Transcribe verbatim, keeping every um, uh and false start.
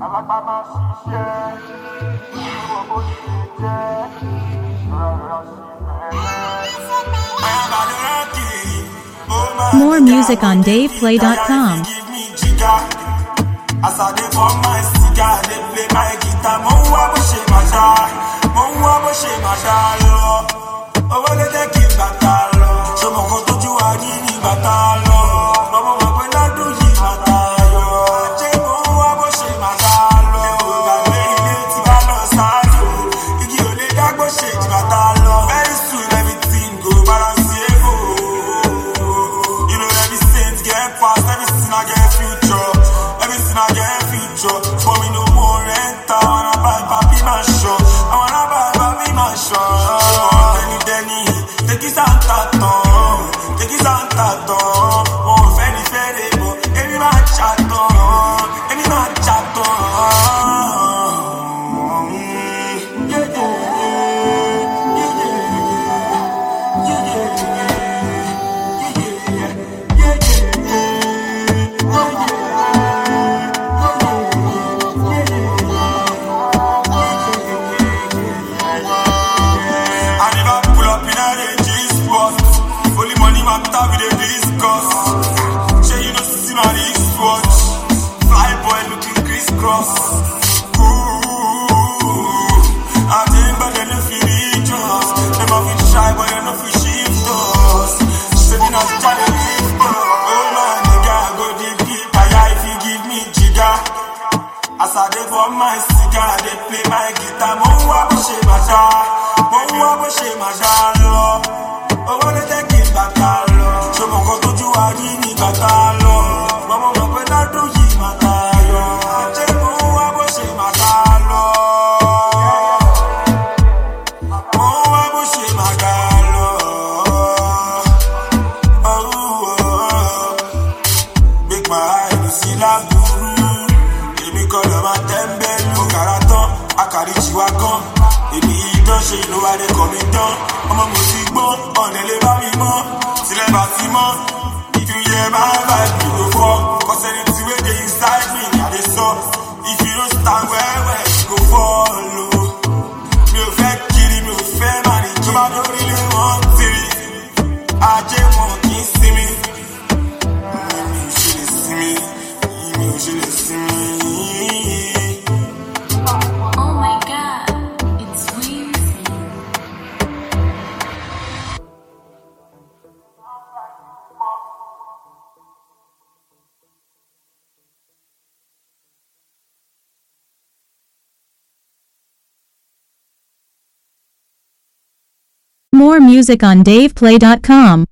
More music on dave play dot com. As I dey for my cigar, they play my guitar. Mo ń wá bó ṣe máa ṣá, mo ń wá bó ṣe máa ṣá lọ. Owó lè jẹ́ kí n bàtà lọ. Ṣé mo kàn tójú wa ní ní bàtà lọ? Bàbá mọ̀ pé lọ́dún yìí bàtà yọ. Ṣé mo ń wá bó ṣe máa ṣá lọ? Gbàgbé ilé tí bá lọ sáájú. Igi ò lè dágbó ṣe jì bàtà lọ. Very soon everything go balance ego. You know every saint get past, everything I get future. Everything I get future, for me no more rent. I wanna buy papi mansion, I wanna buy papi mansion. Denny Denny, take his Santa Ton, take his Santa Ton. Oh, Fenny Fenny, any man chat on, any man chat on. Yeah, yeah, yeah, yeah, yeah, yeah, yeah, yeah, yeah. Matter we dey discuss. Say you know see my wristwatch. Fly boy looking crisscross. Ooh, I think but they no fit reach us. Them a fit shy but they no fit shift us. Say me not try to lift us. Oh my nigga, go deep deep. Aya if you give me jigga. As I dey for my cigar, they play my guitar. Mo ń wá bó ṣe máa ṣá, mo ń wá bó ṣe máa ṣá lọ. Owó lè jẹ́ kí n bàtà lọ. Ṣé mo kàn tójú wa rí ní bàtà lọ? Bàbá mọ̀ pé lọ́dún yìí bàtà yọ. Ṣé mo ń wá bó ṣe máa ṣá lọ? Mo ń wá bó ṣe máa ṣá lọ. Make my eye sí láburú. Èmi kọ́ lọ máa tẹ́ńbẹ́lú. Ọ̀kàrà tán, àkàrí tiwa gan. Èmi idán ṣe ìlú wa lè kọ̀ mí dán. Ọmọ mi ti gbọ́n, ọ̀nà lè bá mi mọ́. Tilẹ̀ bá ti mọ́, if you hear my vibe, you go fall. Cause anything wey dey inside me, I dey suck. If you don't stand well well, you go follow. Mi ò fẹ́ kiri, mi ò fẹ́ màní. Ìjọba lórí ilé wọn tiri. Ajé wọn kì í sinmi. Mi ò ṣe lè sinmi, mi ò ṣe lè sinmi. More music on dave play dot com.